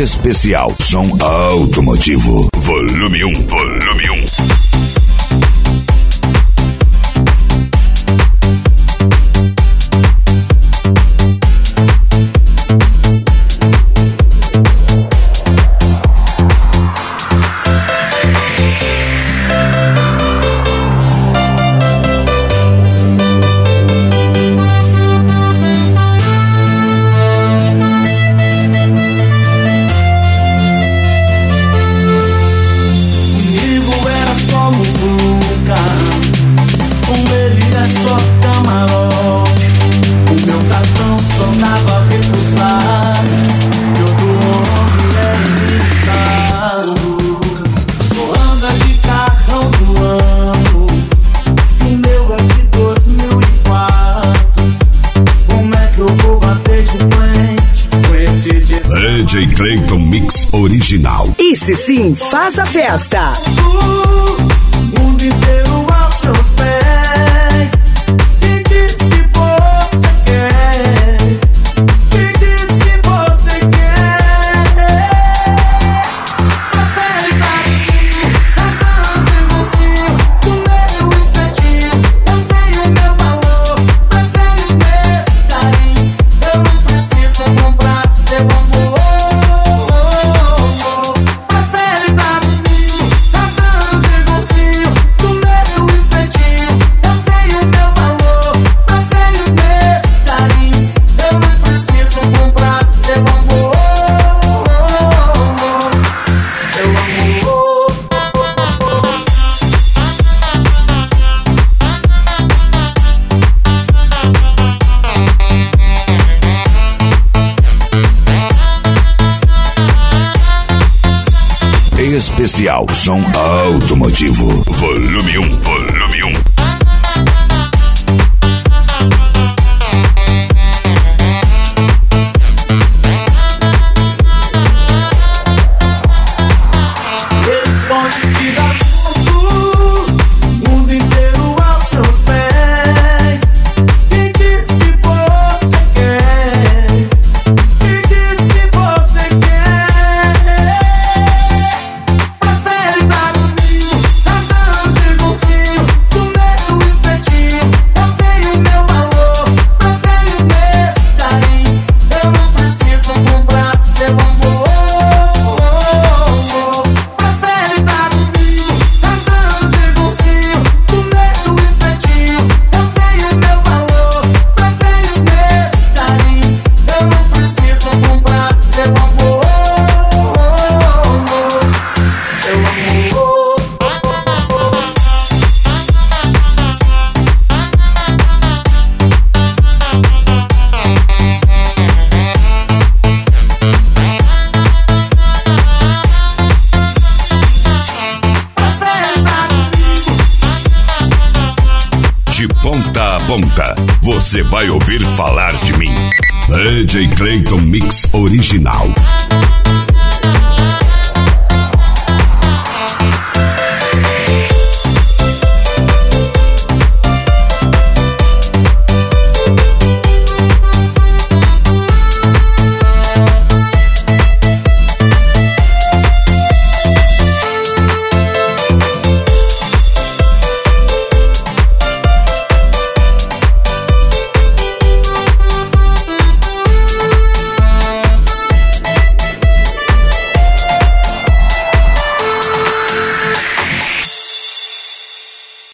Especial som automotivo. Volume 1, volume 1. DJ Clayton Mix original. Esse sim faz a festa. O mundo inteiro aos seus pés. E diz que você quer. E diz que você quer. Papel e carinho, andando em bolsinho, do meu espetinho, eu tenho meu valor. Papel e meus carinhos, eu não preciso comprar seu amor. Especial som automotivo. Volume 1, volume 1. Ponta a ponta, você vai ouvir falar de mim. DJ Clayton Mix original.